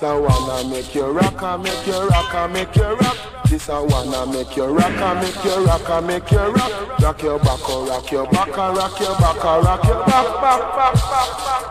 This I wanna make you rock, I make you rock, I make you rock. This I wanna make you rock, I make you rock, I make you rock. Rock your back, oh, rock your back, rock your back, rock your back, back, back, back, back.